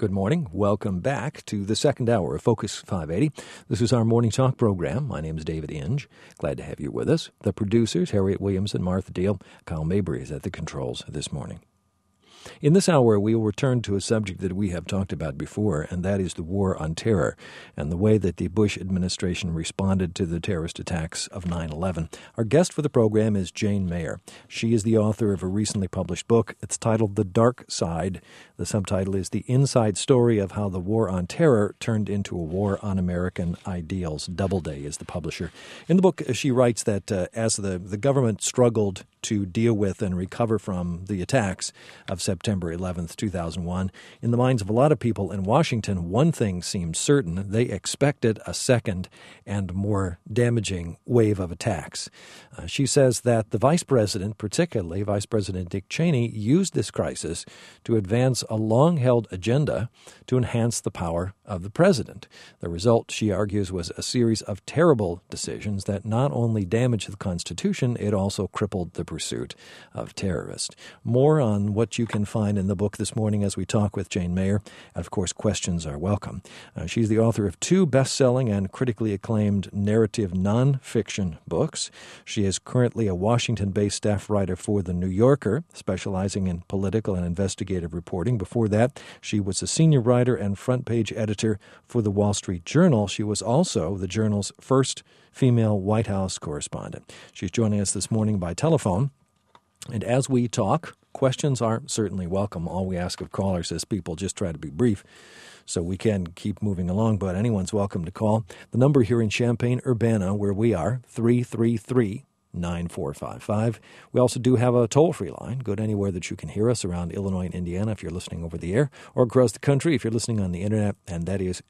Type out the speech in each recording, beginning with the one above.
Good morning. Welcome back to the second hour of Focus 580. This is our morning talk program. My name is David Inge. Glad to have you with us. The producers, Harriet Williams and Martha Deal. Kyle Mabry is at the controls this morning. In this hour, we will return to a subject that we have talked about before, and that is the war on terror and the way that the Bush administration responded to the terrorist attacks of 9/11. Our guest for the program is Jane Mayer. She is the author of a recently published book. It's titled The Dark Side. The subtitle is The Inside Story of How the War on Terror Turned into a War on American Ideals. Doubleday is the publisher. In the book, she writes that as the government struggled to deal with and recover from the attacks of September 11th, 2001. In the minds of a lot of people in Washington, one thing seemed certain. They expected a second and more damaging wave of attacks. She says that the vice president, particularly Vice President Dick Cheney, used this crisis to advance a long-held agenda to enhance the power of the president. The result, she argues, was a series of terrible decisions that not only damaged the Constitution, it also crippled the pursuit of terrorists. More on what you can find in the book this morning as we talk with Jane Mayer. And of course, questions are welcome. She's the author of 2 best-selling and critically acclaimed narrative nonfiction books. She is currently a Washington-based staff writer for The New Yorker, specializing in political and investigative reporting. Before that, she was a senior writer and front-page editor for The Wall Street Journal. She was also the journal's first female White House correspondent. She's joining us this morning by telephone. And as we talk, questions are certainly welcome. All we ask of callers is people just try to be brief so we can keep moving along, but anyone's welcome to call. The number here in Champaign-Urbana, where we are, 333-9455. We also do have a toll-free line. Good anywhere that you can hear us around Illinois and Indiana if you're listening over the air, or across the country if you're listening on the Internet, and that is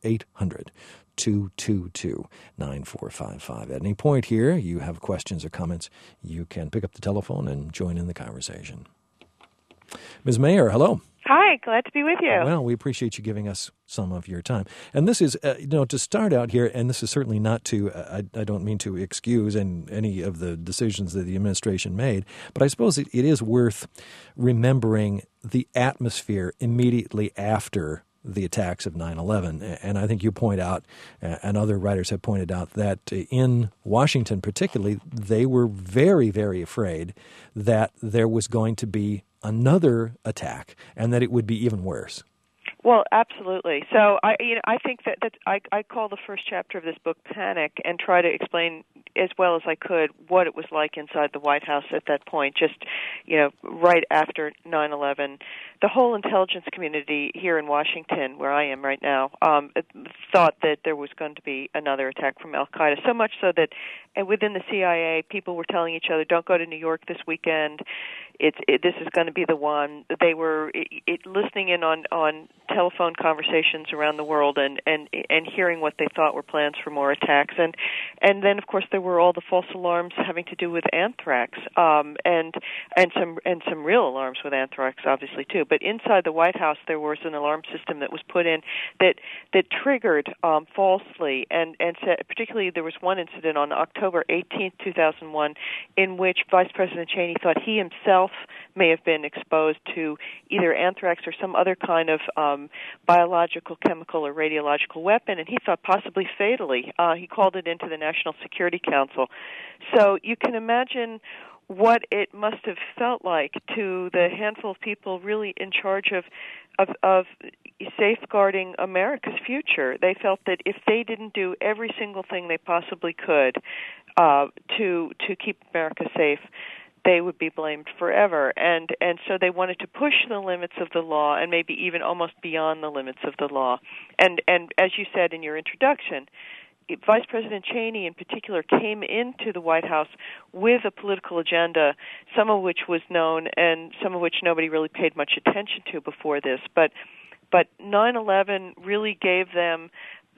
800-222-9455. At any point here, you have questions or comments, you can pick up the telephone and join in the conversation. Ms. Mayer, hello. Hi, glad to be with you. Well, we appreciate you giving us some of your time. And this is, to start out here, and this is certainly not to, I don't mean to excuse any of the decisions that the administration made, but I suppose it is worth remembering the atmosphere immediately after the attacks of 9/11. And I think you point out, and other writers have pointed out, that in Washington particularly, they were very, very afraid that there was going to be another attack and that it would be even worse. Well, absolutely. So I think that I call the first chapter of this book Panic and try to explain as well as I could what it was like inside the White House at that point, just, right after 9/11. The whole intelligence community here in Washington, where I am right now, thought that there was going to be another attack from Al-Qaeda, so much so that within the CIA, people were telling each other, don't go to New York this weekend. This is going to be the one. They were listening in on telephone conversations around the world and hearing what they thought were plans for more attacks. And then, of course, there were all the false alarms having to do with anthrax, and some real alarms with anthrax, obviously, too. But inside the White House, there was an alarm system that was put in that triggered falsely, and particularly there was one incident on October 18th, 2001, in which Vice President Cheney thought he himself may have been exposed to either anthrax or some other kind of biological, chemical, or radiological weapon, and he thought possibly fatally. He called it into the National Security Council. So you can imagine what it must have felt like to the handful of people really in charge of safeguarding America's future. They felt that if they didn't do every single thing they possibly could to keep America safe, they would be blamed forever. And so they wanted to push the limits of the law and maybe even almost beyond the limits of the law. And as you said in your introduction, Vice President Cheney in particular came into the White House with a political agenda, some of which was known and some of which nobody really paid much attention to before this. But 9/11 really gave them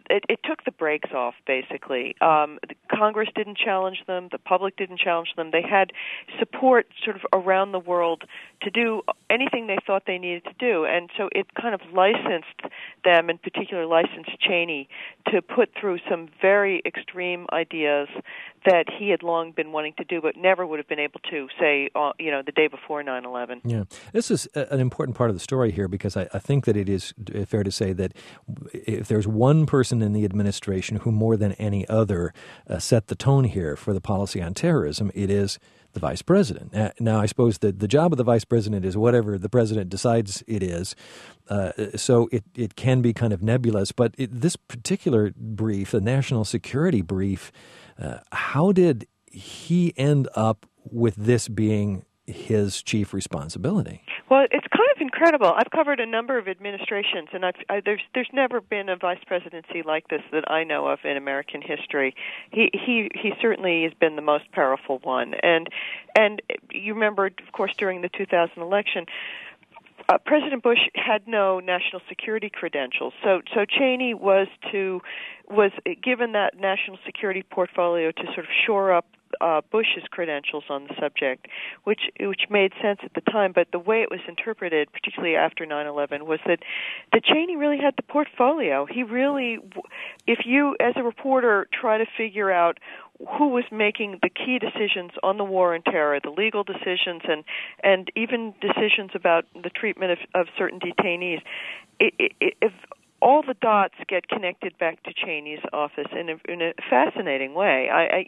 it took the brakes off, basically. Congress didn't challenge them. The public didn't challenge them. They had support sort of around the world to do anything they thought they needed to do. And so it kind of licensed them, in particular licensed Cheney, to put through some very extreme ideas that he had long been wanting to do but never would have been able to, say, the day before 9/11. Yeah. This is an important part of the story here, because I think that it is fair to say that if there's one person in the administration who more than any other set the tone here for the policy on terrorism, it is the vice president. Now, I suppose that the job of the vice president is whatever the president decides it is, so it can be kind of nebulous. But this particular brief, the national security brief, how did he end up with this being his chief responsibility? Well, it's kind of incredible. I've covered a number of administrations, and there's never been a vice presidency like this that I know of in American history. He certainly has been the most powerful one, and you remember, of course, during the 2000 election, President Bush had no national security credentials, so Cheney was given that national security portfolio to sort of shore up Bush's credentials on the subject, which made sense at the time. But the way it was interpreted, particularly after 9/11, was that Cheney really had the portfolio. He really, if you as a reporter try to figure out who was making the key decisions on the war on terror, the legal decisions, and even decisions about the treatment of certain detainees, if all the dots get connected back to Cheney's office in a fascinating way.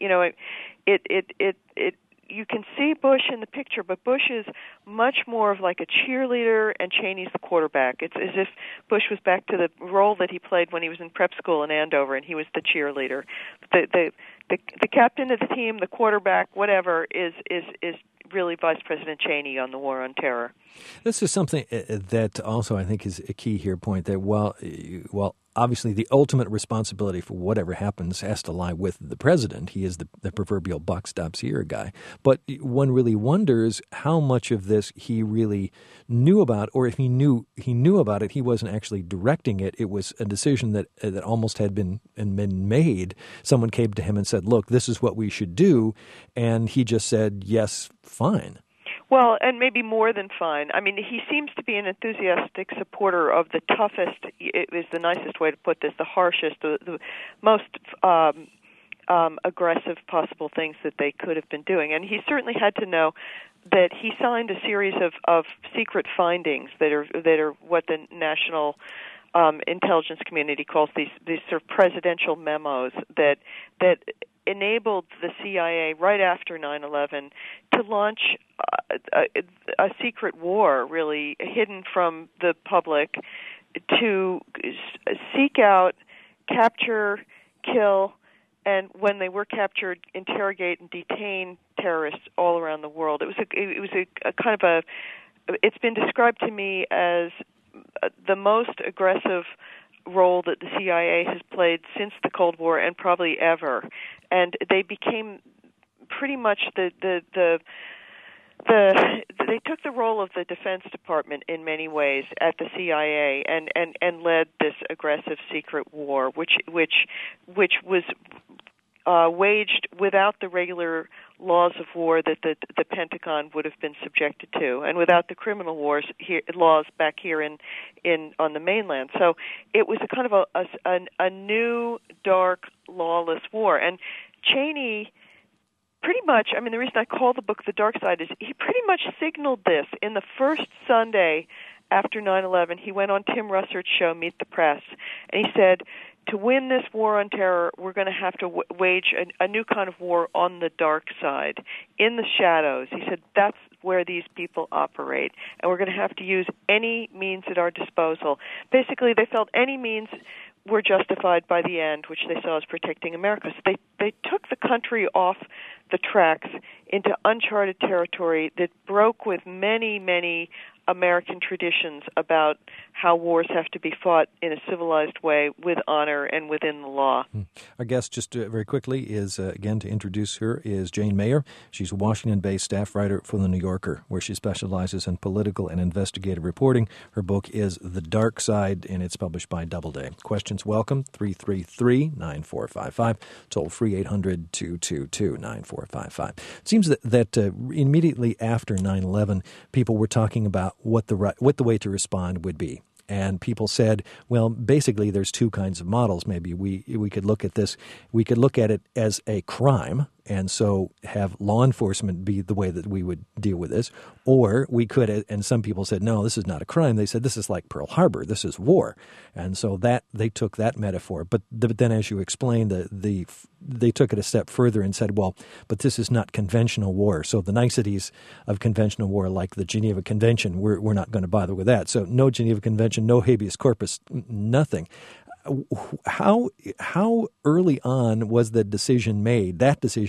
You can see Bush in the picture, but Bush is much more of like a cheerleader, and Cheney's the quarterback. It's as if Bush was back to the role that he played when he was in prep school in Andover, and he was the cheerleader. The captain of the team, the quarterback, whatever, is really Vice President Cheney on the war on terror. This is something that also I think is a key here point, that while obviously the ultimate responsibility for whatever happens has to lie with the president. He is the proverbial buck stops here guy. But one really wonders how much of this he really knew about, or if he knew about it, he wasn't actually directing it. It was a decision that almost had been made. Someone came to him and said, look, this is what we should do. And he just said, yes, fine. Well, and maybe more than fine. I mean, he seems to be an enthusiastic supporter of the toughest, it is the nicest way to put this, the harshest, the most aggressive possible things that they could have been doing. And he certainly had to know that he signed a series of secret findings that are what the national intelligence community calls these sort of presidential memos that enabled the CIA right after 9/11 to launch a secret war, really hidden from the public, to seek out, capture, kill, and when they were captured, interrogate and detain terrorists all around the world. It was a kind of it's been described to me as the most aggressive role that the CIA has played since the Cold War, and probably ever. And they became pretty much they took the role of the Defense Department in many ways at the CIA, and led this aggressive secret war, which was waged without the regular laws of war that the Pentagon would have been subjected to, and without the criminal laws back here on the mainland. So it was a kind of a new, dark, lawless war. And Cheney pretty much, I mean, the reason I call the book The Dark Side is he pretty much signaled this in the first Sunday after 9/11. He went on Tim Russert's show, Meet the Press, and he said, to win this war on terror, we're going to have to wage a new kind of war on the dark side, in the shadows. He said that's where these people operate, and we're going to have to use any means at our disposal. Basically, they felt any means were justified by the end, which they saw as protecting America. So they took the country off the tracks into uncharted territory that broke with many, many American traditions about how wars have to be fought in a civilized way with honor and within the law. Our guest, just very quickly, is, again, to introduce her, is Jane Mayer. She's a Washington-based staff writer for The New Yorker, where she specializes in political and investigative reporting. Her book is The Dark Side, and it's published by Doubleday. Questions welcome, 333-9455, toll-free 800-222-9455. It seems that immediately after 9/11, people were talking about what the way to respond would be. And people said, well, basically there's two kinds of models. Maybe we could look at this. We could look at it as a crime, and so have law enforcement be the way that we would deal with this. Or we could, and some people said, no, this is not a crime. They said, this is like Pearl Harbor. This is war. And so that they took that metaphor. But then, as you explained, they took it a step further and said, well, but this is not conventional war. So the niceties of conventional war, like the Geneva Convention, we're not going to bother with that. So no Geneva Convention, no habeas corpus, nothing. How early on was that decision made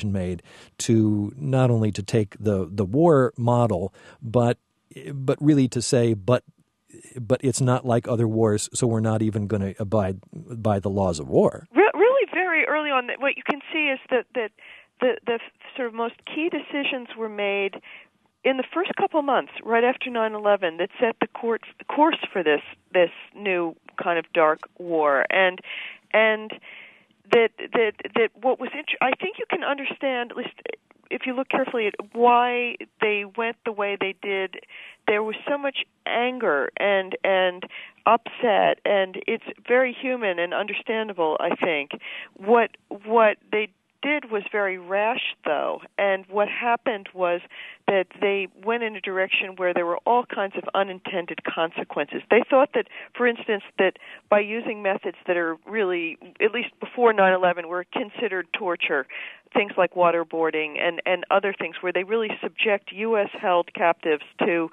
to not only to take the war model, but really to say, but it's not like other wars, so we're not even going to abide by the laws of war? Really, very early on, what you can see is that the sort of most key decisions were made in the first couple months, right after 9/11, that set the course for this new kind of dark war, and that what was I think you can understand, at least if you look carefully at why they went the way they did. There was so much anger and upset, and it's very human and understandable, I think. What they did was very rash, though, and what happened was that they went in a direction where there were all kinds of unintended consequences. They thought that, for instance, that by using methods that are really, at least before 9/11, were considered torture, things like waterboarding and other things where they really subject U.S.-held captives to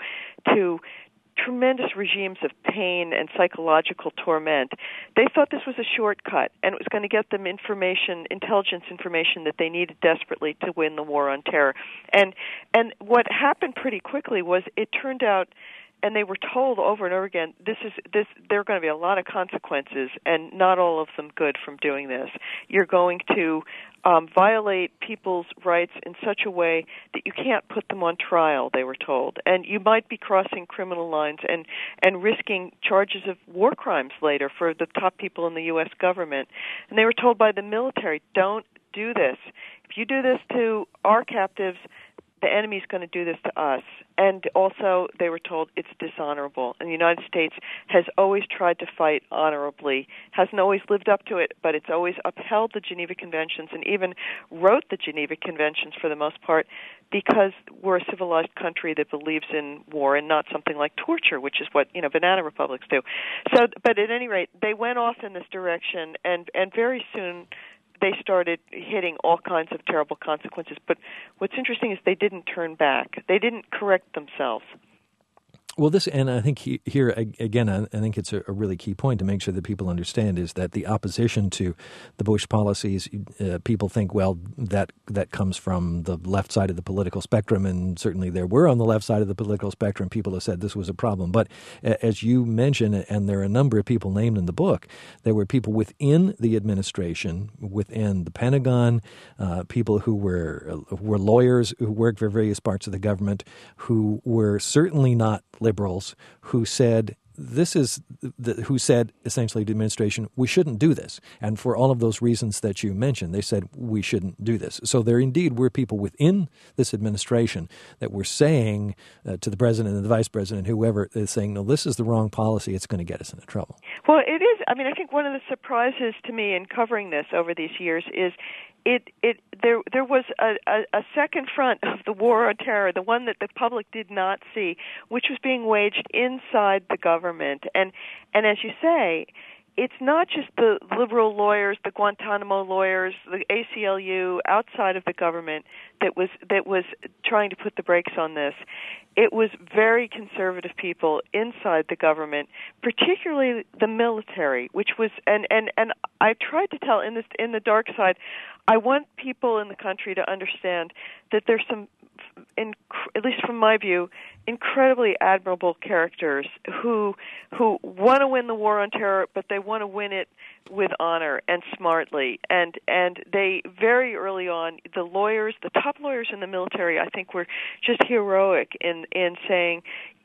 tremendous regimes of pain and psychological torment. They thought this was a shortcut, and it was going to get them intelligence information that they needed desperately to win the war on terror. And what happened pretty quickly was it turned out, and they were told over and over again, there are going to be a lot of consequences, and not all of them good from doing this. You're going to violate people's rights in such a way that you can't put them on trial, they were told. And you might be crossing criminal lines and risking charges of war crimes later for the top people in the U.S. government. And they were told by the military, don't do this. If you do this to our captives, the enemy's going to do this to us. And also, they were told it's dishonorable. And the United States has always tried to fight honorably, hasn't always lived up to it, but it's always upheld the Geneva Conventions and even wrote the Geneva Conventions for the most part because we're a civilized country that believes in war and not something like torture, which is what, banana republics do. So, but at any rate, they went off in this direction, and very soon they started hitting all kinds of terrible consequences. But what's interesting is they didn't turn back. They didn't correct themselves. Well, and I think here, again, I think it's a really key point to make sure that people understand is that the opposition to the Bush policies, people think, well, that comes from the left side of the political spectrum, and certainly there were on the left side of the political spectrum people who said this was a problem. But as you mentioned, and there are a number of people named in the book, there were people within the administration, within the Pentagon, people who were lawyers who worked for various parts of the government, who were certainly not liberals, who said essentially to the administration, we shouldn't do this. And for all of those reasons that you mentioned, they said we shouldn't do this. So there indeed were people within this administration that were saying to the president and the vice president, whoever, is saying, no, this is the wrong policy. It's going to get us into trouble. Well, it is. I mean, I think one of the surprises to me in covering this over these years is there was a second front of the war on terror, the one that the public did not see, which was being waged inside the government. And as you say, it's not just the liberal lawyers, the Guantanamo lawyers, the ACLU outside of the government that was trying to put the brakes on this. It was very conservative people inside the government, particularly the military, which was and I tried to tell in The Dark Side, I want people in the country to understand that there's some at least from my view, incredibly admirable characters who want to win the war on terror, but they want to win it with honor and smartly. And they very early on, the top lawyers in the military, I think, were just heroic in saying,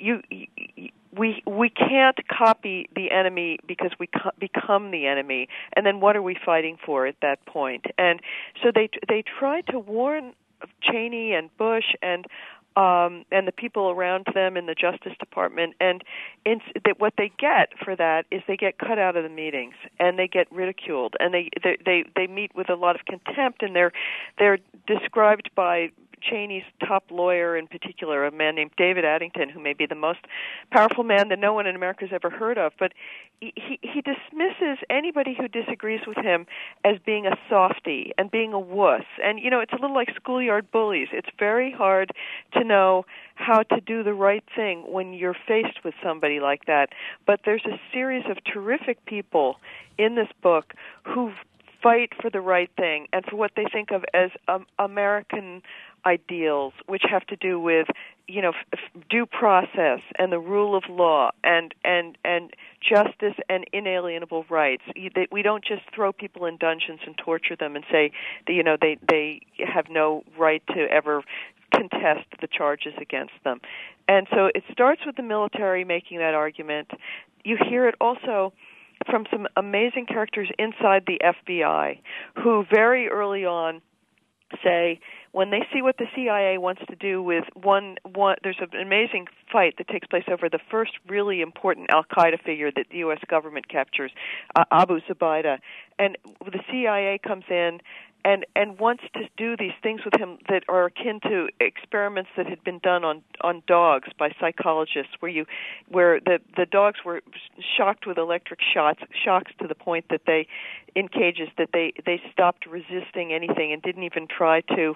we can't copy the enemy because we become the enemy, and then what are we fighting for at that point? And so they tried to warn Cheney and Bush and the people around them in the Justice Department, and what they get for that is they get cut out of the meetings and they get ridiculed, and they meet with a lot of contempt, and they're described by Cheney's top lawyer in particular, a man named David Addington, who may be the most powerful man that no one in America has ever heard of, but he dismisses anybody who disagrees with him as being a softy and being a wuss. And, it's a little like schoolyard bullies. It's very hard to know how to do the right thing when you're faced with somebody like that. But there's a series of terrific people in this book who fight for the right thing and for what they think of as American ideals, which have to do with, due process and the rule of law and justice and inalienable rights. We don't just throw people in dungeons and torture them and say that, they have no right to ever contest the charges against them. And so it starts with the military making that argument. You hear it also from some amazing characters inside the FBI who very early on say, when they see what the CIA wants to do with one, there's an amazing fight that takes place over the first really important al-Qaeda figure that the U.S. government captures, Abu Zubaydah, and the CIA comes in and wants to do these things with him that are akin to experiments that had been done on dogs by psychologists, where the dogs were shocked with electric shocks to the point that in cages that they stopped resisting anything and didn't even try to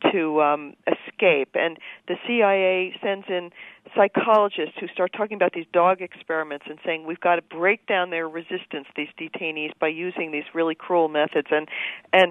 escape. And the CIA sends in psychologists who start talking about these dog experiments and saying we've got to break down their resistance, these detainees, by using these really cruel methods. And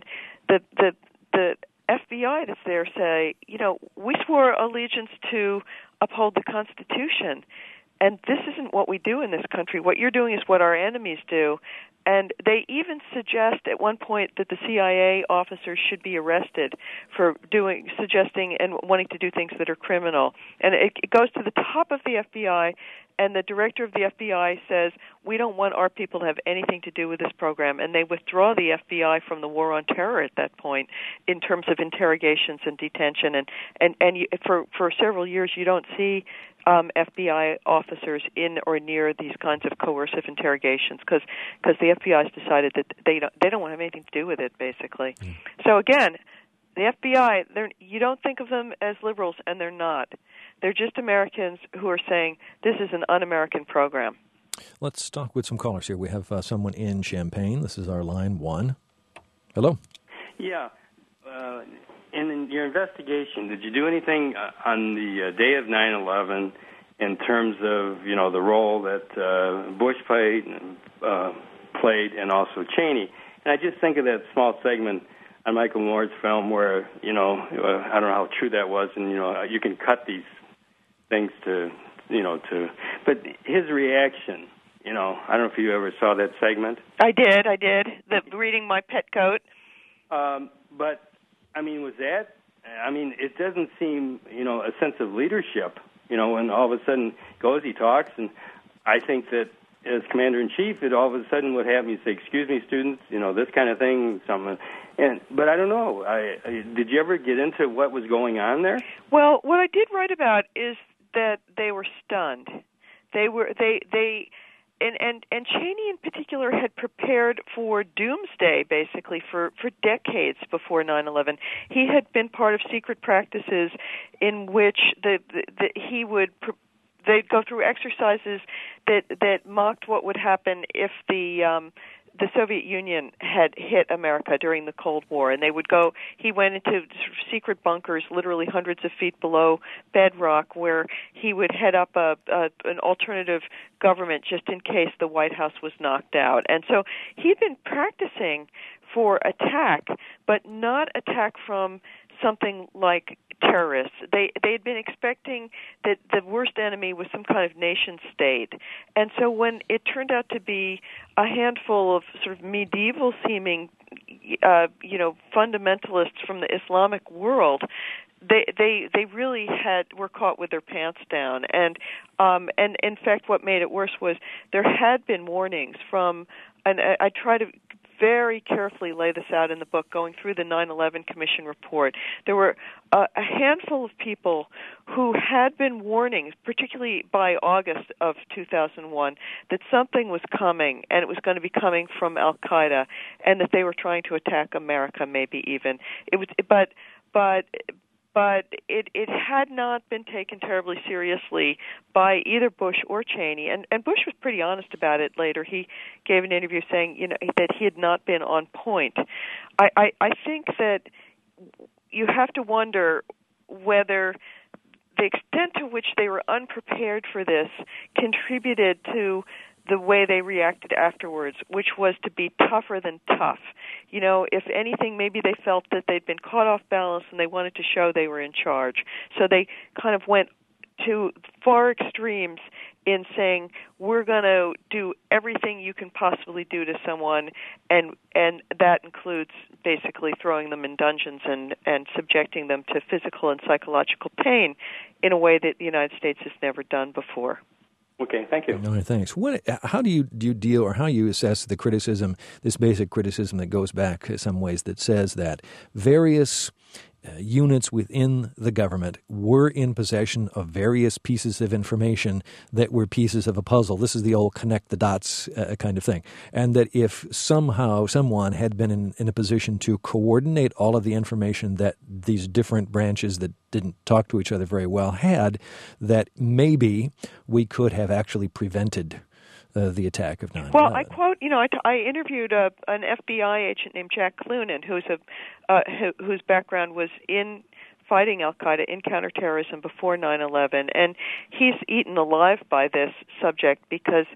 the FBI that's there say, we swore allegiance to uphold the Constitution, and this isn't what we do in this country. What you're doing is what our enemies do. And they even suggest at one point that the CIA officers should be arrested for suggesting and wanting to do things that are criminal. And it goes to the top of the FBI, and the director of the FBI says, we don't want our people to have anything to do with this program. And they withdraw the FBI from the war on terror at that point in terms of interrogations and detention. And for several years you don't see FBI officers in or near these kinds of coercive interrogations because the FBI has decided that they don't want to have anything to do with it, basically. So again, the FBI, you don't think of them as liberals, and they're not. They're just Americans who are saying this is an un-American program. Let's talk with some callers here. We have someone in Champaign. This is our line 1. Hello. Yeah. In your investigation, did you do anything on the day of 9/11 in terms of the role that Bush played and also Cheney? And I just think of that small segment on Michael Moore's film where I don't know how true that was, and you can cut these things to but his reaction. I don't know if you ever saw that segment. I did. Reading My Pet Coat. But was that? It doesn't seem, a sense of leadership, when all of a sudden he talks, and I think that as Commander-in-Chief, it all of a sudden would have me say, excuse me, students, this kind of thing, something. But I don't know. Did you ever get into what was going on there? Well, what I did write about is that they were stunned. And Cheney in particular had prepared for doomsday basically for decades before 9/11. He had been part of secret practices in which they'd go through exercises that mocked what would happen if the Soviet Union had hit America during the Cold War, and he went into secret bunkers literally hundreds of feet below bedrock where he would head up an alternative government just in case the White House was knocked out. And so he'd been practicing for attack, but not attack from something like terrorists. They had been expecting that the worst enemy was some kind of nation state, and so when it turned out to be a handful of sort of medieval-seeming, fundamentalists from the Islamic world, they really were caught with their pants down, and in fact, what made it worse was there had been warnings from, and I try to very carefully lay this out in the book, going through the 9/11 Commission report. There were a handful of people who had been warnings, particularly by August of 2001, that something was coming, and it was going to be coming from Al-Qaeda, and that they were trying to attack America, maybe even. It was, but it had not been taken terribly seriously by either Bush or Cheney, and Bush was pretty honest about it later. He gave an interview saying, that he had not been on point. I think that you have to wonder whether the extent to which they were unprepared for this contributed to the way they reacted afterwards, which was to be tougher than tough. If anything, maybe they felt that they'd been caught off balance and they wanted to show they were in charge. So they kind of went to far extremes in saying, we're going to do everything you can possibly do to someone, and that includes basically throwing them in dungeons and subjecting them to physical and psychological pain in a way that the United States has never done before. Okay, thank you. All right, thanks. How do you deal, or how you assess the criticism, this basic criticism that goes back in some ways, that says that various units within the government were in possession of various pieces of information that were pieces of a puzzle? This is the old connect the dots kind of thing. And that if somehow someone had been in a position to coordinate all of the information that these different branches that didn't talk to each other very well had, that maybe we could have actually prevented the attack of 9/11. Well, I quote, I interviewed an FBI agent named Jack Clunan, whose background was in fighting Al-Qaeda in counterterrorism before 9/11, and he's eaten alive by this subject because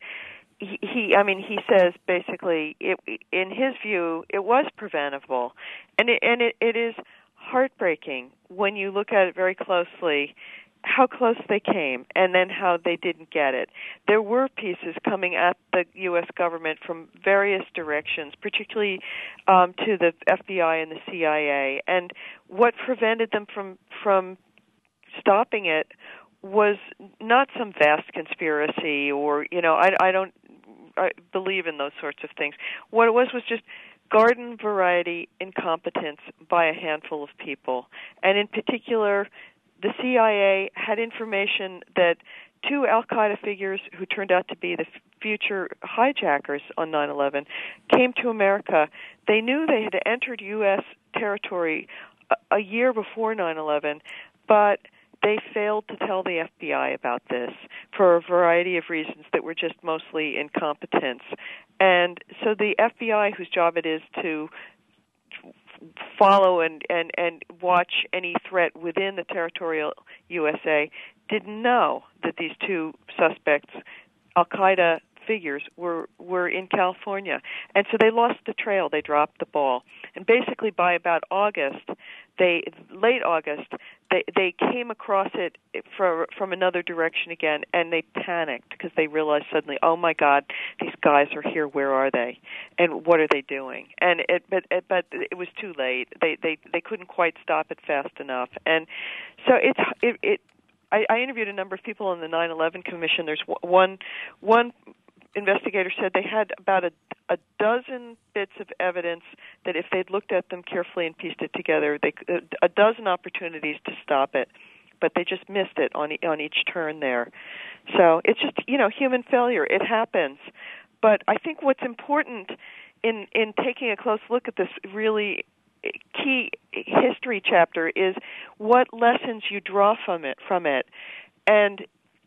he says basically, in his view, it was preventable, and it is heartbreaking when you look at it very closely, how close they came, and then how they didn't get it. There were pieces coming at the U.S. government from various directions, particularly to the FBI and the CIA, and what prevented them from stopping it was not some vast conspiracy, or I believe in those sorts of things. What it was just garden variety incompetence by a handful of people, and in particular, the CIA had information that two Al-Qaeda figures who turned out to be the future hijackers on 9/11 came to America. They knew they had entered U.S. territory a year before 9/11, but they failed to tell the FBI about this for a variety of reasons that were just mostly incompetence. And so the FBI, whose job it is to follow and watch any threat within the territorial USA, didn't know that these two suspects, Al-Qaeda figures, were in California. And so they lost the trail. They dropped the ball. And basically by about late August, they came across it from another direction again, and they panicked because they realized suddenly, oh my God, these guys are here. Where are they? And what are they doing? And but it was too late. They couldn't quite stop it fast enough. And so I interviewed a number of people in the 9/11 Commission. There's one investigator said they had about a dozen bits of evidence that if they'd looked at them carefully and pieced it together, a dozen opportunities to stop it, but they just missed it on each turn there. So it's just, human failure. It happens. But I think what's important in taking a close look at this really key history chapter is what lessons you draw from it. And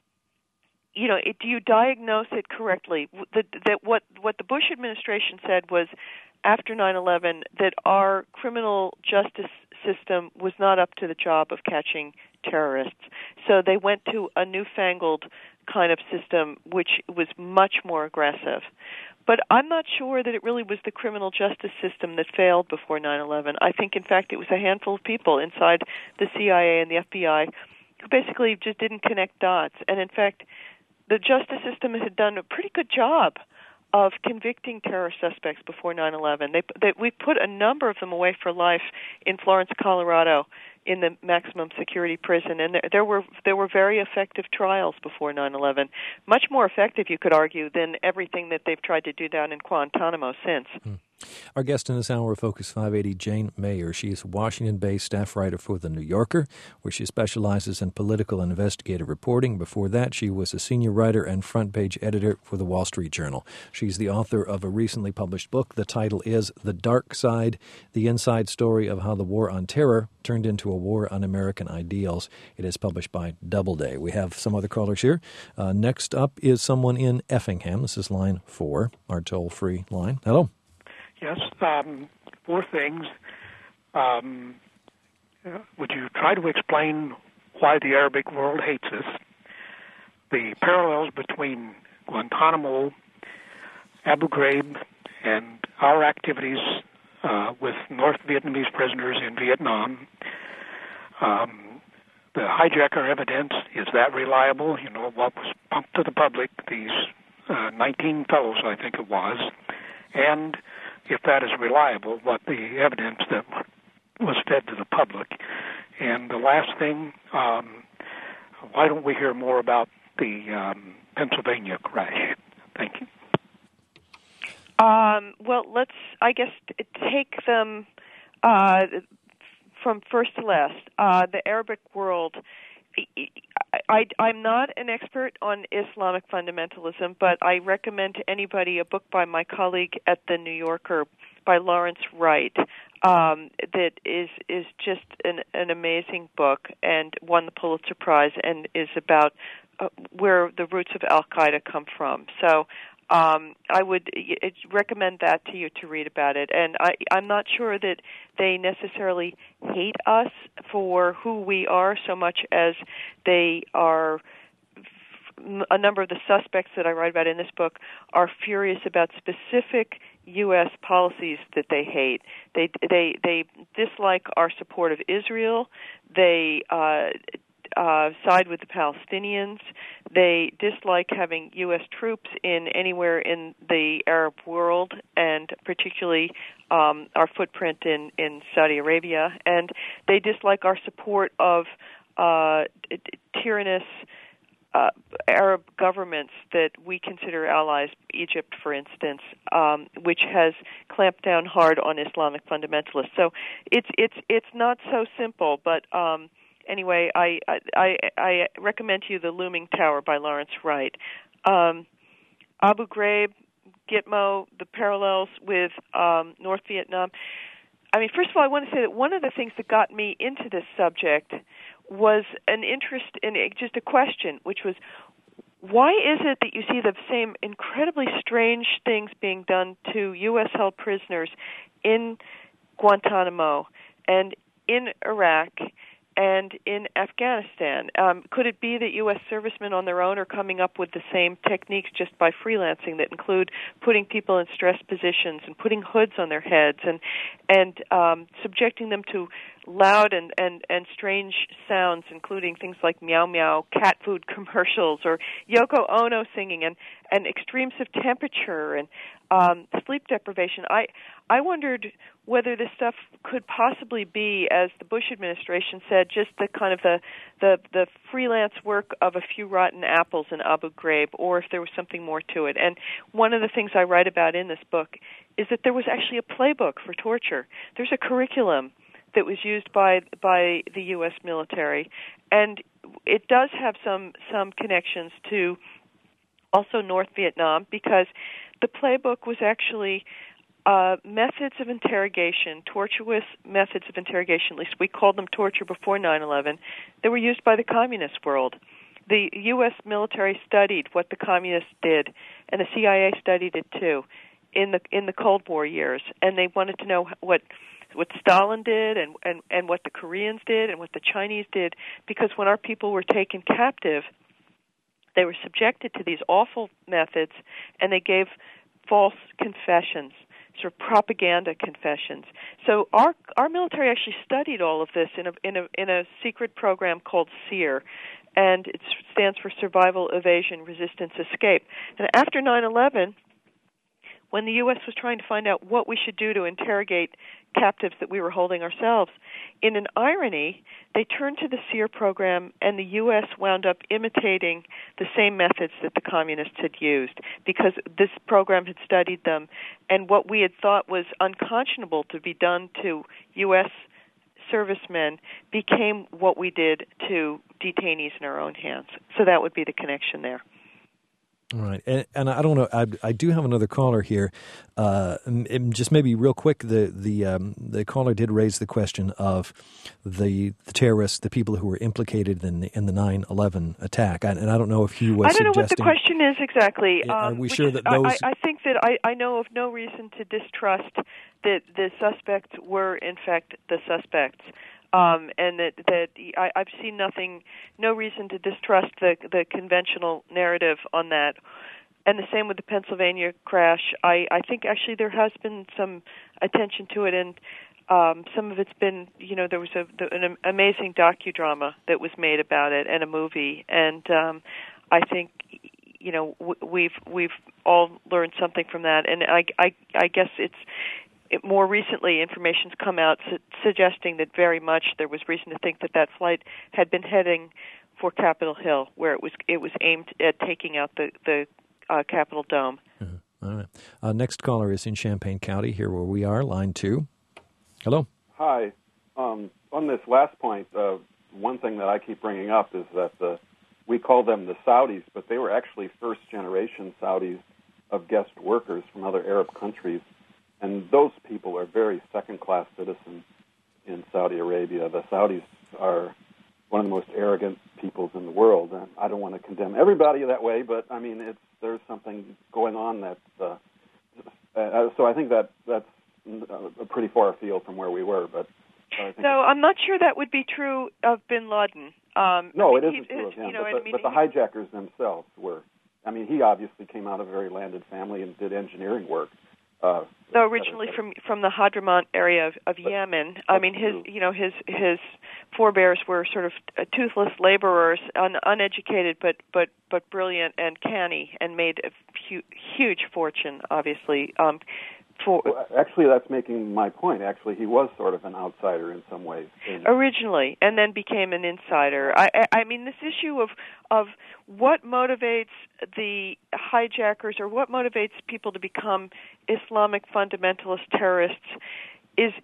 do you diagnose it correctly? That what the Bush administration said was, after 9/11, that our criminal justice system was not up to the job of catching terrorists. So they went to a newfangled kind of system which was much more aggressive. But I'm not sure that it really was the criminal justice system that failed before 9/11. I think, in fact, it was a handful of people inside the CIA and the FBI who basically just didn't connect dots. And, in fact, the justice system had done a pretty good job of convicting terror suspects before 9/11. We put a number of them away for life in Florence, Colorado, in the maximum security prison, and there were very effective trials before 9/11. Much more effective, you could argue, than everything that they've tried to do down in Guantanamo since. Our guest in this hour of Focus 580, Jane Mayer. She is a Washington-based staff writer for The New Yorker, where she specializes in political and investigative reporting. Before that, she was a senior writer and front-page editor for The Wall Street Journal. She's the author of a recently published book. The title is The Dark Side, the inside story of how the war on terror turned into a war on American ideals. It is published by Doubleday. We have some other callers here. Next up is someone in Effingham. This is line 4, our toll-free line. Hello. Yes, 4 things. Would you try to explain why the Arabic world hates us? The parallels between Guantanamo, Abu Ghraib, and our activities with North Vietnamese prisoners in Vietnam. The hijacker evidence, is that reliable? You know, what was pumped to the public, these 19 fellows, I think it was, and if that is reliable, what the evidence that was fed to the public. And the last thing, why don't we hear more about the Pennsylvania crash? Thank you. Well, let's, I guess, take them from first to last. The Arabic world, I'm not an expert on Islamic fundamentalism, but I recommend to anybody a book by my colleague at The New Yorker, by Lawrence Wright, that is just an amazing book and won the Pulitzer Prize and is about where the roots of Al-Qaeda come from. So I would recommend that to you to read about it. And I'm not sure that they necessarily hate us for who we are so much as they are. A number of the suspects that I write about in this book are furious about specific U.S. policies that they hate. They dislike our support of Israel. They side with the Palestinians. They dislike having U.S. troops in anywhere in the Arab world, and particularly our footprint in Saudi Arabia. And they dislike our support of tyrannous Arab governments that we consider allies, Egypt, for instance, which has clamped down hard on Islamic fundamentalists. So it's not so simple, but anyway, I recommend to you The Looming Tower by Lawrence Wright. Abu Ghraib, Gitmo, the parallels with North Vietnam. I mean, first of all, I want to say that one of the things that got me into this subject was an interest in just a question, which was, why is it that you see the same incredibly strange things being done to U.S.-held prisoners in Guantanamo and in Iraq and in Afghanistan? Could it be that U.S. servicemen on their own are coming up with the same techniques just by freelancing that include putting people in stress positions and putting hoods on their heads and subjecting them to loud and strange sounds, including things like meow meow, cat food commercials, or Yoko Ono singing, and extremes of temperature and sleep deprivation? I wondered whether this stuff could possibly be, as the Bush administration said, just the kind of the freelance work of a few rotten apples in Abu Ghraib, or if there was something more to it. And one of the things I write about in this book is that there was actually a playbook for torture. There's a curriculum that was used by the U.S. military, and it does have some connections to also North Vietnam, because the playbook was actually methods of interrogation, tortuous methods of interrogation, at least we called them torture before 9/11, that were used by the communist world. The U.S. military studied what the communists did, and the CIA studied it too in the Cold War years, and they wanted to know what Stalin did and what the Koreans did and what the Chinese did, because when our people were taken captive, they were subjected to these awful methods, and they gave false confessions, sort of propaganda confessions. So our military actually studied all of this in a secret program called SEER, and it stands for Survival, Evasion, Resistance, Escape. And after 9/11, when the U.S. was trying to find out what we should do to interrogate captives that we were holding ourselves, in an irony, they turned to the SEER program, and the U.S. wound up imitating the same methods that the communists had used, because this program had studied them, and what we had thought was unconscionable to be done to U.S. servicemen became what we did to detainees in our own hands. So that would be the connection there. All right, and I don't know. I do have another caller here. Just maybe real quick, the caller did raise the question of the terrorists, the people who were implicated in the 9/11 attack, and I don't know if he was. I don't know what the question is exactly. Are we sure that those? I think that I know of no reason to distrust that the suspects were in fact the suspects. And that I've seen no reason to distrust the conventional narrative on that. And the same with the Pennsylvania crash. I think actually there has been some attention to it, and some of it's been, there was an amazing docudrama that was made about it and a movie, and I think, we've all learned something from that, and I guess more recently, information's come out suggesting that very much there was reason to think that flight had been heading for Capitol Hill, where it was aimed at taking out the Capitol Dome. Mm-hmm. All right. Next caller is in Champaign County, here where we are, line 2. Hello. Hi. On this last point, one thing that I keep bringing up is that we call them the Saudis, but they were actually first-generation Saudis of guest workers from other Arab countries. And those people are very second-class citizens in Saudi Arabia. The Saudis are one of the most arrogant peoples in the world. And I don't want to condemn everybody that way, but, I mean, there's something going on that's... so I think that's a pretty far afield from where we were. But so I'm not sure that would be true of bin Laden. No, it isn't true of him, but the hijackers themselves were. I mean, he obviously came out of a very landed family and did engineering work. Originally from the Hadramaut area of Yemen. I mean, his forebears were sort of toothless laborers, uneducated but brilliant and canny, and made a huge fortune. Obviously, actually, that's making my point. Actually, he was sort of an outsider in some ways. Originally, and then became an insider. I mean, this issue of what motivates the hijackers or what motivates people to become Islamic fundamentalist terrorists is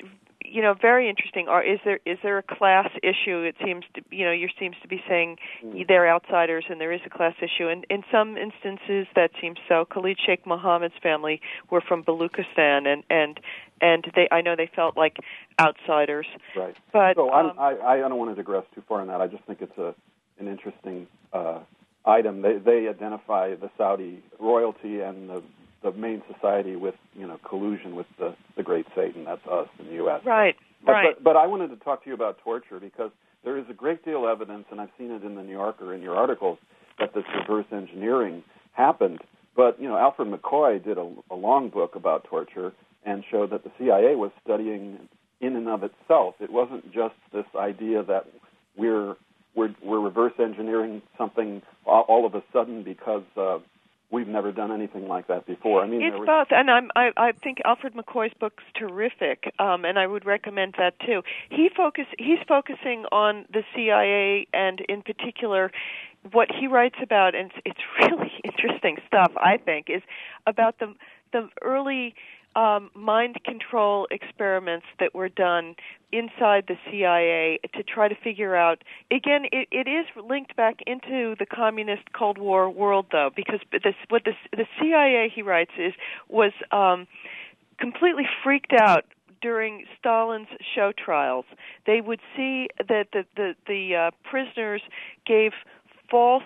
very interesting. Or is there a class issue? It seems to seems to be saying they're outsiders, and there is a class issue. And in some instances, that seems so. Khalid Sheikh Mohammed's family were from Baluchistan, and I know they felt like outsiders. Right. But so I don't want to digress too far on that. I just think it's an interesting item. They identify the Saudi royalty and the main society with collusion with the great Satan. That's us in the U.S. Right. But I wanted to talk to you about torture because there is a great deal of evidence, and I've seen it in the New Yorker in your articles, that this reverse engineering happened. But Alfred McCoy did a long book about torture and showed that the CIA was studying in and of itself. It wasn't just this idea that we're reverse engineering something all of a sudden because we've never done anything like that before. I mean, it's both, and I think Alfred McCoy's book's terrific, and I would recommend that too. He's focusing on the CIA, and in particular, what he writes about, and it's really interesting stuff. I think is about the early mind control experiments that were done inside the CIA to try to figure out, again, it is linked back into the communist Cold War world, though, because what the CIA, he writes, was completely freaked out during Stalin's show trials. They would see that the prisoners gave false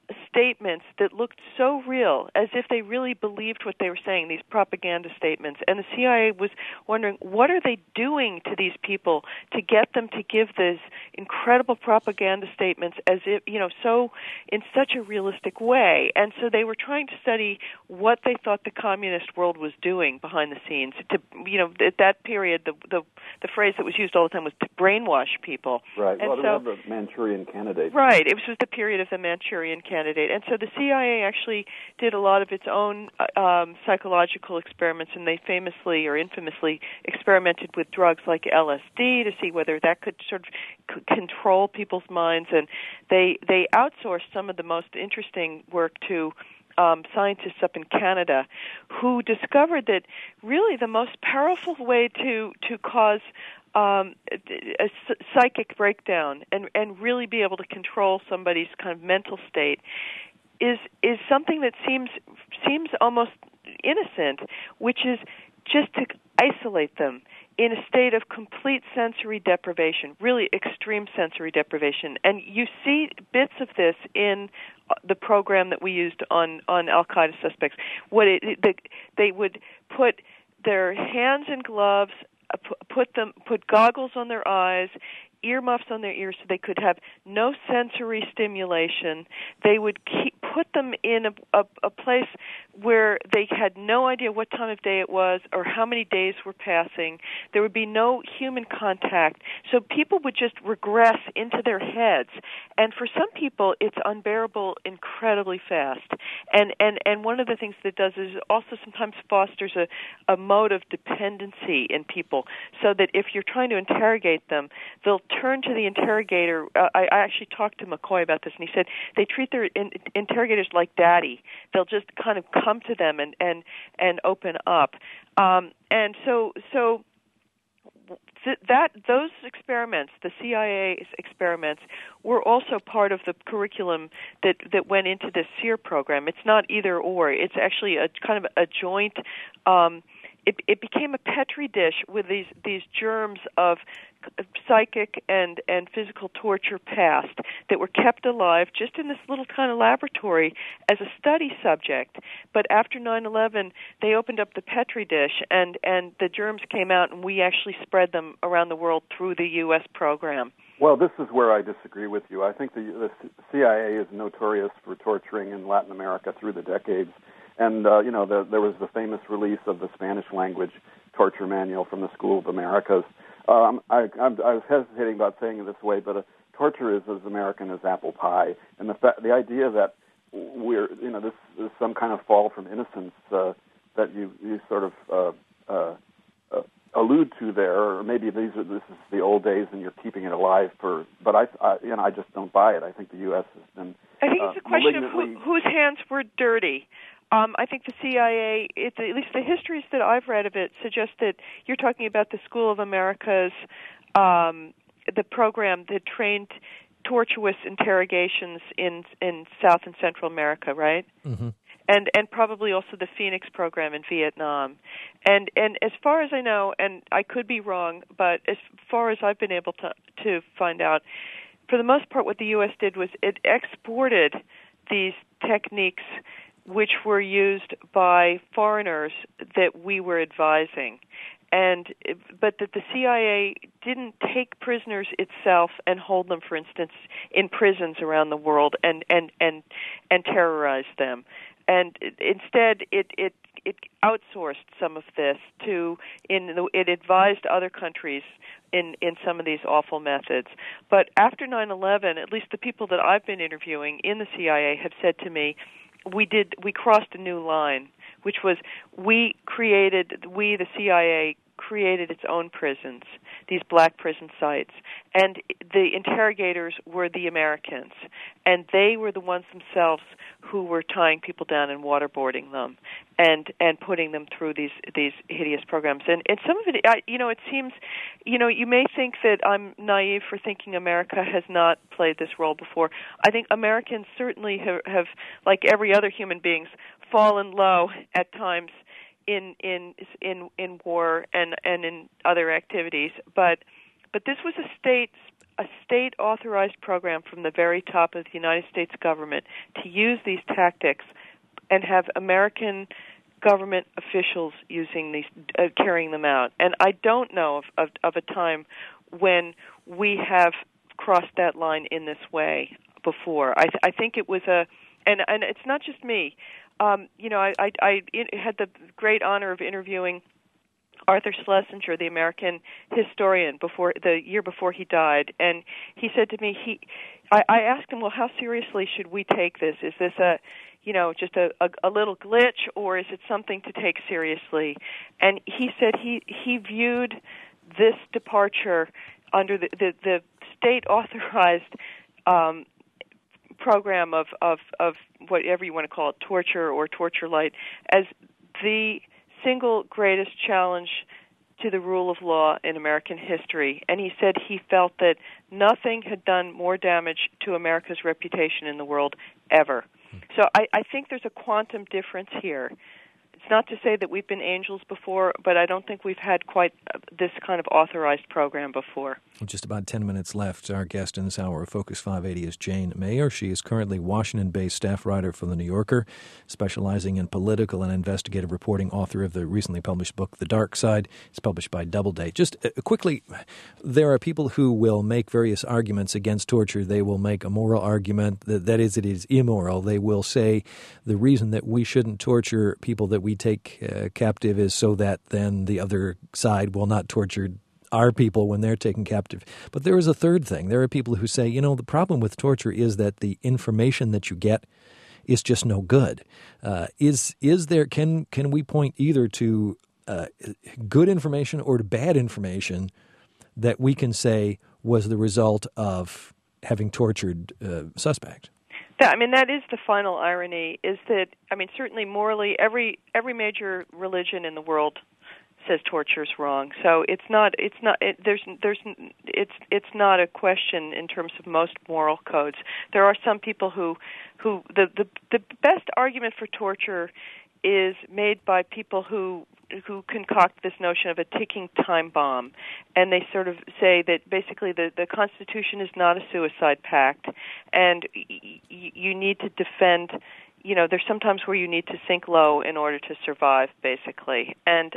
statements that looked so real, as if they really believed what they were saying, these propaganda statements. And the CIA was wondering, what are they doing to these people to get them to give these incredible propaganda statements as if, so in such a realistic way. And so they were trying to study what they thought the communist world was doing behind the scenes. To, at that period, the phrase that was used all the time was to brainwash people. Right. And well, so, the Manchurian Candidate. Right. It was the period of the Manchurian Candidate. And so the CIA actually did a lot of its own psychological experiments, and they famously or infamously experimented with drugs like LSD to see whether that could sort of control people's minds. And they outsourced some of the most interesting work to scientists up in Canada, who discovered that really the most powerful way to cause a psychic breakdown and really be able to control somebody's kind of mental state is something that seems almost innocent, which is just to isolate them in a state of complete sensory deprivation, really extreme sensory deprivation. And you see bits of this in the program that we used on Al-Qaeda suspects. They would put their hands in gloves, put goggles on their eyes, earmuffs on their ears so they could have no sensory stimulation. They would put them in a place where they had no idea what time of day it was or how many days were passing. There would be no human contact. So people would just regress into their heads. And for some people, it's unbearable incredibly fast. And one of the things that it does is also sometimes fosters a mode of dependency in people, so that if you're trying to interrogate them, they'll turn to the interrogator. I actually talked to McCoy about this, and he said they treat their interrogators like daddy. They'll just kind of come to them and open up. And so those experiments, the CIA's experiments, were also part of the curriculum that went into this SEER program. It's not either or. It's actually a kind of a joint. It became a petri dish with these germs of psychic and physical torture past that were kept alive just in this little kind of laboratory as a study subject. But after 9/11, they opened up the petri dish, and the germs came out, and we actually spread them around the world through the U.S. program. Well, this is where I disagree with you. I think the CIA is notorious for torturing in Latin America through the decades. And, there was the famous release of the Spanish language torture manual from the School of Americas. I was hesitating about saying it this way, but torture is as American as apple pie. And the idea that this is some kind of fall from innocence that you sort of allude to there, or maybe this is the old days and you're keeping it alive but I just don't buy it. I think the U.S. has been I think it's a question of whose hands were dirty. I think the CIA, at least the histories that I've read of it, suggest that you're talking about the School of America's, the program that trained tortuous interrogations in South and Central America, right? Mm-hmm. And probably also the Phoenix program in Vietnam. And as far as I know, and I could be wrong, but as far as I've been able to find out, for the most part what the U.S. did was it exported these techniques which were used by foreigners that we were advising. But that the CIA didn't take prisoners itself and hold them, for instance, in prisons around the world and terrorize them. And instead, it outsourced some of this it advised other countries in some of these awful methods. But after 9/11, at least the people that I've been interviewing in the CIA have said to me, we crossed a new line, which was the CIA created its own prisons, these black prison sites, and the interrogators were the Americans, and they were the ones themselves who were tying people down and waterboarding them and putting them through these hideous programs. And some of it, it seems, you may think that I'm naive for thinking America has not played this role before. I think Americans certainly have, like every other human beings, fallen low at times in war and in other activities, but this was a state a state-authorized program from the very top of the United States government to use these tactics and have American government officials using these, carrying them out. And I don't know of a time when we have crossed that line in this way before. I think it was and it's not just me. I had the great honor of interviewing Arthur Schlesinger, the American historian, the year before he died, and he said to me, I asked him, well, how seriously should we take this? Is this just a little glitch, or is it something to take seriously? And he said he viewed this departure under the state-authorized program of whatever you want to call it, torture or torture light, as the single greatest challenge to the rule of law in American history. And he said he felt that nothing had done more damage to America's reputation in the world ever. So I think there's a quantum difference here. It's not to say that we've been angels before, but I don't think we've had quite this kind of authorized program before. Just about 10 minutes left. Our guest in this hour of Focus 580 is Jane Mayer. She is currently Washington-based staff writer for The New Yorker, specializing in political and investigative reporting, author of the recently published book, The Dark Side. It's published by Doubleday. Just quickly, there are people who will make various arguments against torture. They will make a moral argument, that is, it is immoral. They will say the reason that we shouldn't torture people that we take captive is so that then the other side will not torture our people when they're taken captive. But there is a third thing. There are people who say, the problem with torture is that the information that you get is just no good. Is there? Can we point either to good information or to bad information that we can say was the result of having tortured suspects? That is the final irony, is that, certainly morally, every major religion in the world says torture is wrong. So it's not a question in terms of most moral codes. There are some people who the best argument for torture is made by people who concoct this notion of a ticking time bomb, and they sort of say that basically the Constitution is not a suicide pact, and you need to defend. There's sometimes where you need to sink low in order to survive, basically. And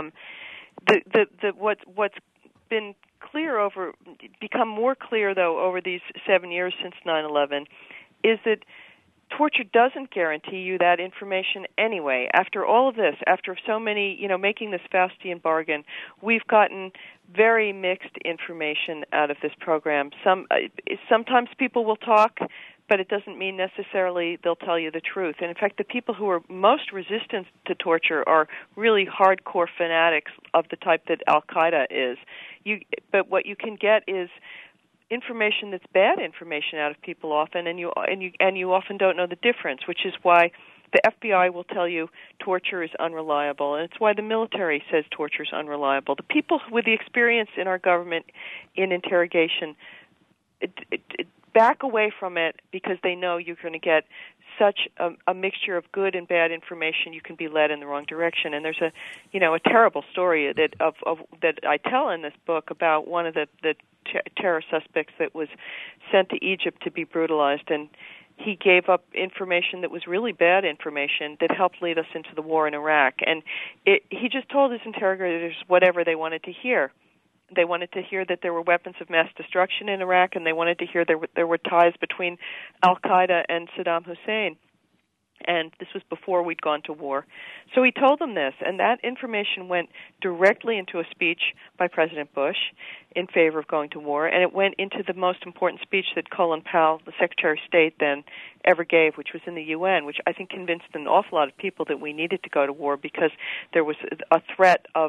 what's been become more clear though over these 7 years since 9/11 is that torture doesn't guarantee you that information anyway. After all of this, after so many, making this Faustian bargain, we've gotten very mixed information out of this program. Sometimes people will talk, but it doesn't mean necessarily they'll tell you the truth. And in fact, the people who are most resistant to torture are really hardcore fanatics of the type that Al-Qaeda is. But what you can get is information that's bad information out of people often, and you often don't know the difference, which is why the FBI will tell you torture is unreliable, and it's why the military says torture is unreliable. The people with the experience in our government in interrogation back away from it because they know you're going to get such a mixture of good and bad information. You can be led in the wrong direction. And there's a terrible story that I tell in this book about one of the terror suspects that was sent to Egypt to be brutalized, and he gave up information that was really bad information that helped lead us into the war in Iraq. And he just told his interrogators whatever they wanted to hear. They wanted to hear that there were weapons of mass destruction in Iraq, and they wanted to hear there were ties between Al-Qaeda and Saddam Hussein. And this was before we'd gone to war. So he told them this, and that information went directly into a speech by President Bush in favor of going to war, and it went into the most important speech that Colin Powell, the Secretary of State then, ever gave, which was in the UN, which I think convinced an awful lot of people that we needed to go to war because there was a threat of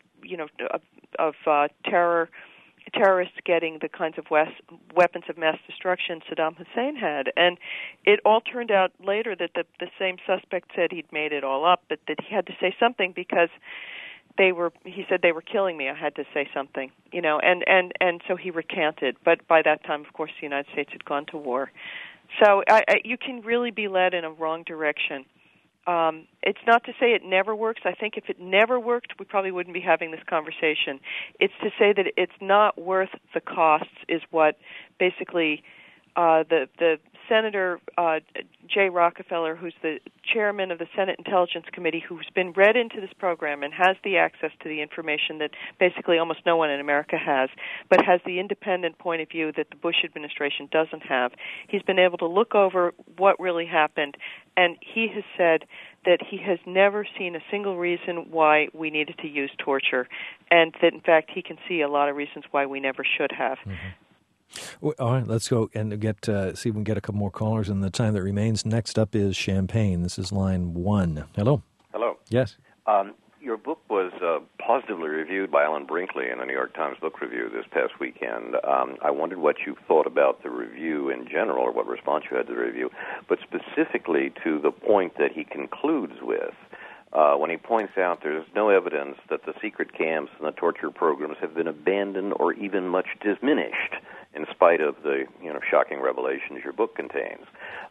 terrorists getting the kinds of weapons of mass destruction Saddam Hussein had. And it all turned out later that the same suspect said he'd made it all up, but that he had to say something because he said they were killing me. I had to say something, and so he recanted. But by that time, of course, the United States had gone to war. So you can really be led in a wrong direction It's not to say it never works. I think if it never worked, we probably wouldn't be having this conversation. It's to say that it's not worth the costs is what basically the Senator Jay Rockefeller, who's the chairman of the Senate Intelligence Committee, who's been read into this program and has the access to the information that basically almost no one in America has, but has the independent point of view that the Bush administration doesn't have. He's been able to look over what really happened, and he has said that he has never seen a single reason why we needed to use torture, and that, in fact, he can see a lot of reasons why we never should have. Mm-hmm. Well, all right, let's go and get see if we can get a couple more callers in the time that remains. Next up is Champaign. This is line 1. Hello. Hello. Yes. Your book was positively reviewed by Alan Brinkley in the New York Times Book Review this past weekend. I wondered what you thought about the review in general, or what response you had to the review, but specifically to the point that he concludes with. When he points out there's no evidence that the secret camps and the torture programs have been abandoned or even much diminished, in spite of the shocking revelations your book contains.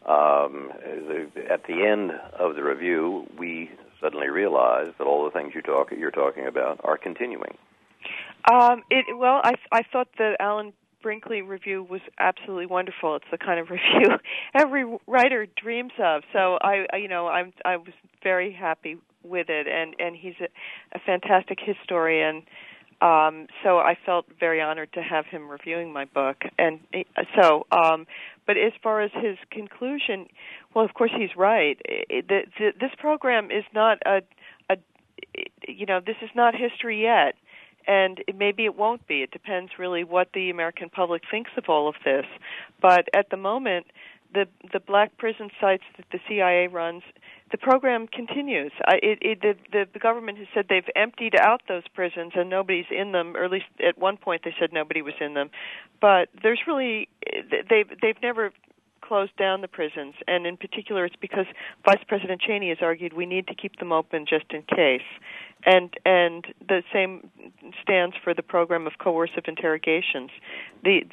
At the end of the review, we suddenly realize that all the things you're talking about are continuing. I thought the Alan Brinkley review was absolutely wonderful. It's the kind of review every writer dreams of. So I was very happy with it, and he's a fantastic historian. So I felt very honored to have him reviewing my book. And but as far as his conclusion, well, of course he's right. This program is not this is not history yet. And maybe it won't be. It depends really what the American public thinks of all of this. But at the moment, the black prison sites that the CIA runs, the program continues. The government has said they've emptied out those prisons and nobody's in them, or at least at one point they said nobody was in them. But there's really they've never closed down the prisons, and in particular it's because Vice President Cheney has argued we need to keep them open just in case. And the same stands for the program of coercive interrogations. This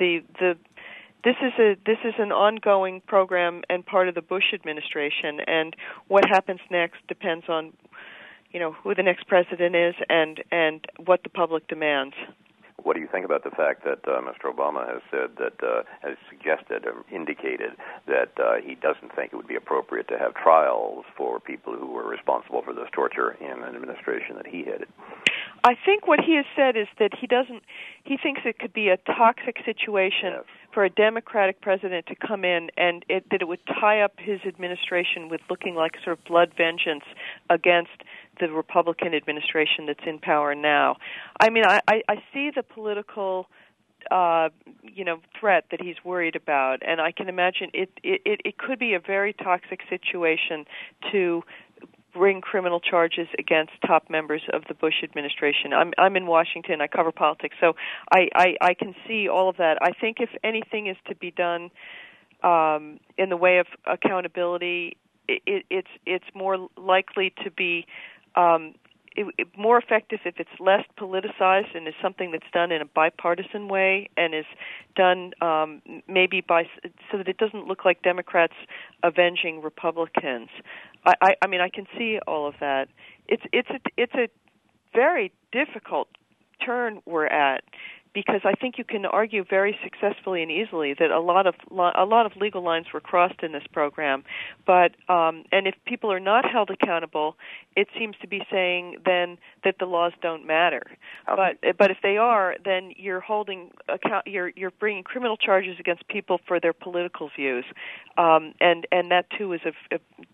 is an ongoing program and part of the Bush administration, and what happens next depends on who the next president is and what the public demands. What do you think about the fact that Mr. Obama has said that, has suggested or indicated that he doesn't think it would be appropriate to have trials for people who were responsible for this torture in an administration that he headed? I think what he has said is that he thinks it could be a toxic situation for a Democratic president to come in, and that it would tie up his administration with looking like sort of blood vengeance against the Republican administration that's in power now. I mean, I see the political threat that he's worried about, and I can imagine it could be a very toxic situation to bring criminal charges against top members of the Bush administration. I'm in Washington. I cover politics, so I can see all of that. I think if anything is to be done in the way of accountability, it's more likely to be more effective if it's less politicized and is something that's done in a bipartisan way and is done maybe so that it doesn't look like Democrats avenging Republicans. I mean, I can see all of that. It's a very difficult turn we're at, because I think you can argue very successfully and easily that a lot of legal lines were crossed in this program, but and if people are not held accountable, it seems to be saying then that the laws don't matter. But if they are, then you're you're bringing criminal charges against people for their political views, and that too is a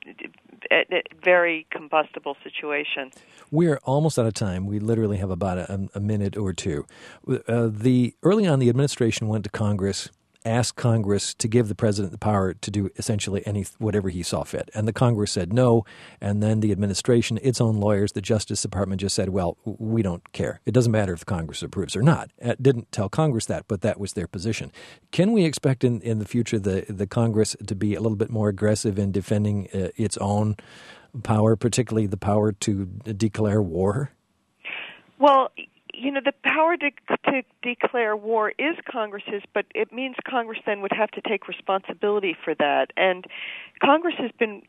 very combustible situation. We're almost out of time. We literally have about a minute or two. Early on, the administration went to Congress, asked Congress to give the president the power to do essentially whatever he saw fit. And the Congress said no. And then the administration, its own lawyers, the Justice Department just said, well, we don't care. It doesn't matter if the Congress approves or not. It didn't tell Congress that, but that was their position. Can we expect in the future the Congress to be a little bit more aggressive in defending its own power, particularly the power to declare war? Well, the power to declare war is Congress's, but it means Congress then would have to take responsibility for that. And Congress has been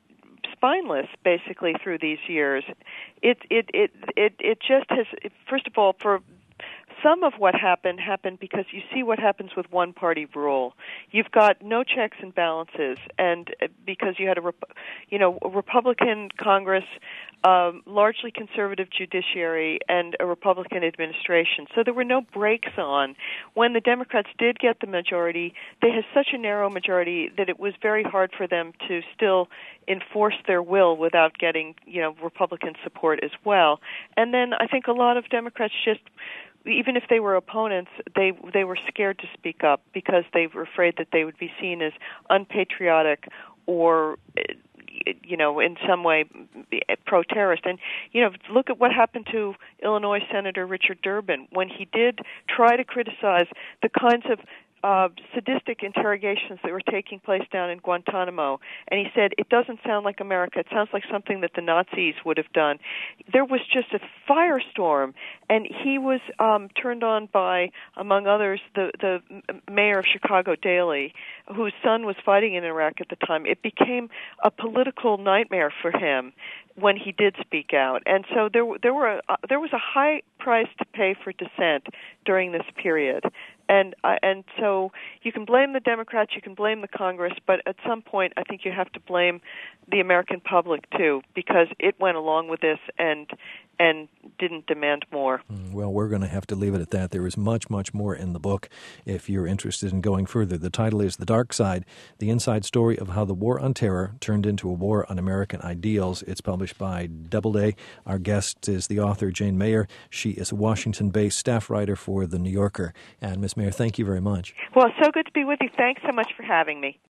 spineless basically through these years. It just has. First of all, for some of what happened because you see what happens with one-party rule. You've got no checks and balances, and because you had a Republican Congress, largely conservative judiciary, and a Republican administration. So there were no brakes on. When the Democrats did get the majority, they had such a narrow majority that it was very hard for them to still enforce their will without getting, Republican support as well. And then I think a lot of Democrats just, even if they were opponents, they were scared to speak up because they were afraid that they would be seen as unpatriotic or, in some way pro-terrorist. And, look at what happened to Illinois Senator Richard Durbin when he did try to criticize the kinds of sadistic interrogations that were taking place down in Guantanamo. And he said, it doesn't sound like America. It sounds like something that the Nazis would have done. There was just a firestorm, and he was turned on by, among others, the mayor of Chicago Daily, whose son was fighting in Iraq at the time. It became a political nightmare for him when he did speak out. And so there was a high price to pay for dissent during this period. And so you can blame the Democrats, you can blame the Congress, but at some point I think you have to blame the American public too, because it went along with this and didn't demand more. Well, we're going to have to leave it at that. There is much, much more in the book if you're interested in going further. The title is The Dark Side, The Inside Story of How the War on Terror Turned into a War on American Ideals. It's published by Doubleday. Our guest is the author, Jane Mayer. She is a Washington-based staff writer for The New Yorker. And Ms. Mayer, thank you very much. Well, so good to be with you. Thanks so much for having me.